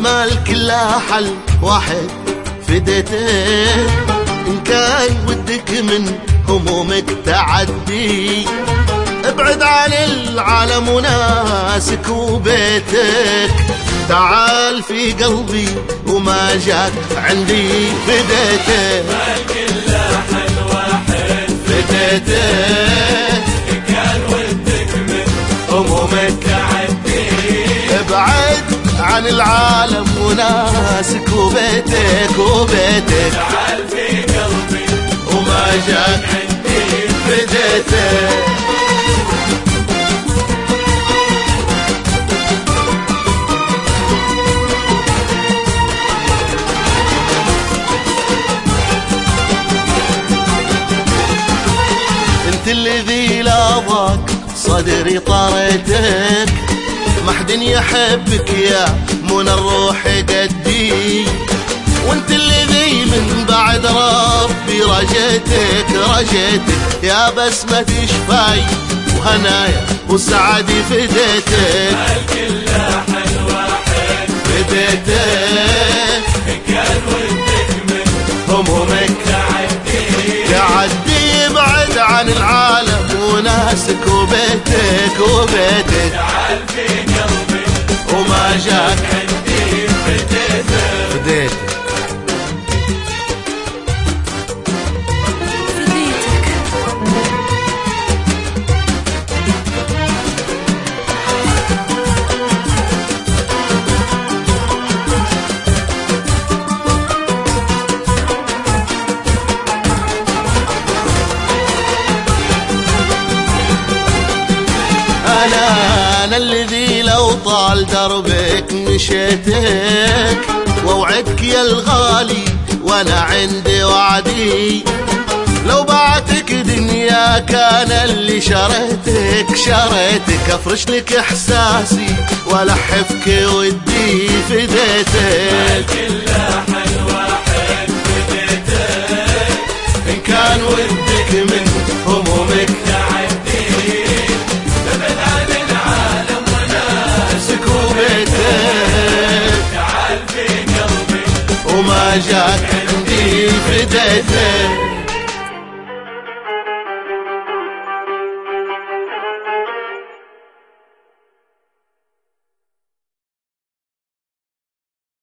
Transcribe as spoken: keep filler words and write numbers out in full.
مالك الا حل واحد فديتك، إن كان ودك من همومك تعدي، ابعد عن العالم وناسك وبيتك، تعال في قلبي وما جاك عندي فديتك. مالك الا حل واحد فديتك، إن كان ودك من همومك تعدي، ابعد عن العالم وناسك وبيتك وبيتك، تعال في قلبي وما جاك عندي فديتك. انت الذي لا ضاق صدري طريتك، ما حد يحبك يا من الروح قدي، وانت الذي من بعد ربي رجيتك رجيتك، يا بسمة شفاي وهنايا وسعدي فديتك. مالك الا حل واحد فديتك، إن كان ودك من همومك تعدي، تعدي، ابعد عن العالم وناسك وبيتك وبيتك، تعال في قلبي وما جاك عندي فديتك. فديتك. أنا أنا الذي لو طال دربك مشيتك، ووعدك يا الغالي وأنا عندي وعدي، لو بعتك دنيا كان اللي شريتك شريتك، أفرش لك إحساسي وألحفك ودي فديتك. مالك الا حل واحد فديتك، إن كان ودك من همومك تعدي، ابعد عن العالم وناسك وبيتك، تعال في قلبي وما جاك عندي فديتك.